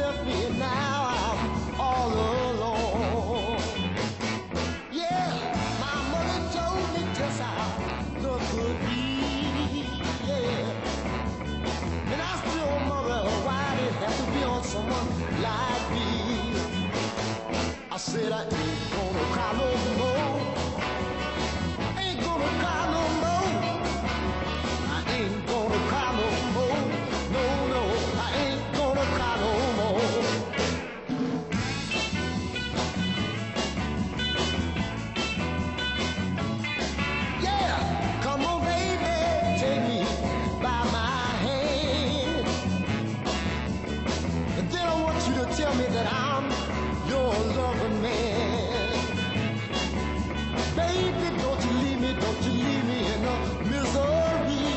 left me and now I'm all alone. Yeah, my mother told me just how love could be. Yeah, and I still mother, why did it have to be on someone like me? I said I ain't gonna cry no more. Ain't gonna cry no more. I ain't gonna cry no more. No, no, I ain't gonna cry no more. Yeah, come on, baby, take me by my hand. And then I want you to tell me that I'm your loving man. Baby, don't you leave me in a misery.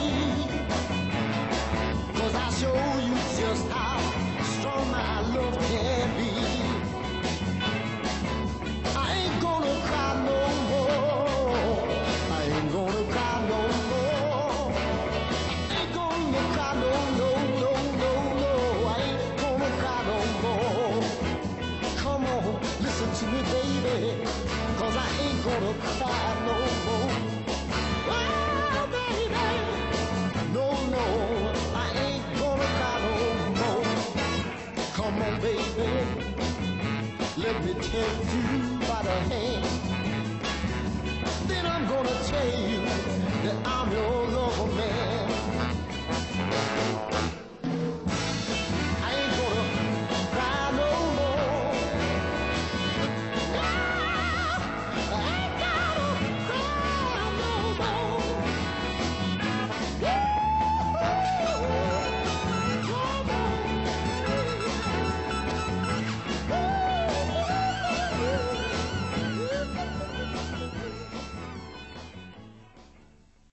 'Cause I show you just how strong my love can be. I ain't gonna cry no more. I ain't gonna cry no more. I ain't gonna cry no, no, no, no, no. I ain't gonna cry no more. Come on, listen to me, baby, 'cause I ain't gonna cry no more. Oh, baby, no, no, I ain't gonna cry no more. Come on, baby, let me take you by the hand. Then I'm gonna tell you that I'm your lover man.